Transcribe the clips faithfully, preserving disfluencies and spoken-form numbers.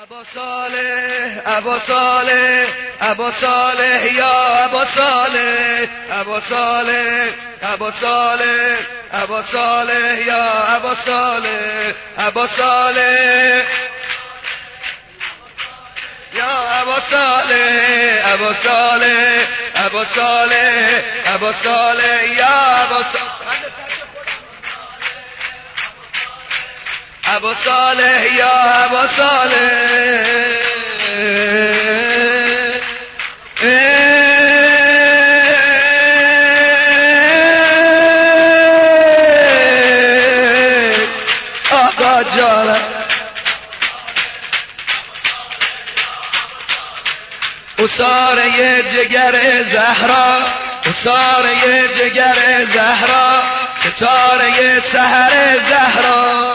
ابا صالح ابا صالح ابا صالح یا ابا صالح ابا صالح ابا صالح ابا صالح یا ابا صالح ابا صالح یا ابا صالح ابا صالح ابا صالح ابا صالح یا ابا صالح ابا صالح یا ابا صالح آقا جانم اساره جگر زهرا اساره جگر زهرا ستاره سحر زهرا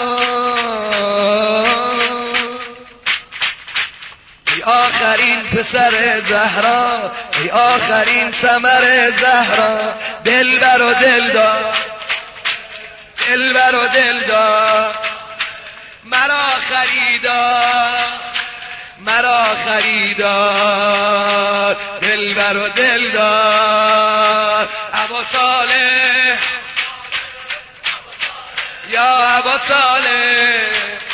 ای آخرین پسر زهرا ای آخرین ثمر زهرا دلبر و دلدار دلبر و دلدار مرا خریدار مرا خریدار دلبر و دلدار ابا صالح یا ابا صالح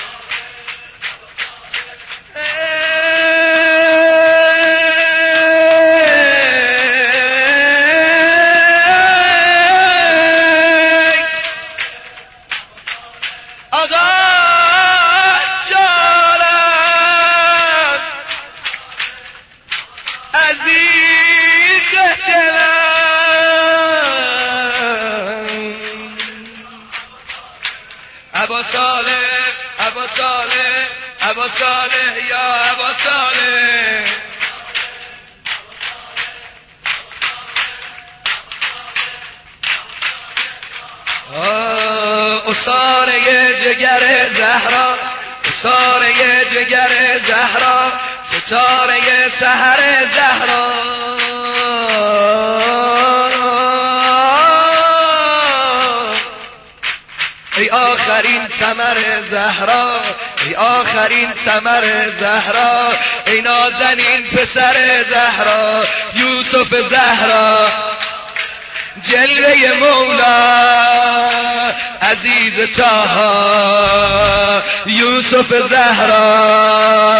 ابا صالح ابا صالح ابا صالح یا ابا صالح اساره جگر زهرا اساره جگر زهرا ستاره سحر زهرا ای آخرین ثمر زهرا ای آخرین ثمر زهرا ای نازنین پسر زهرا یوسف زهرا جلوه مولا عزیز طه یوسف زهرا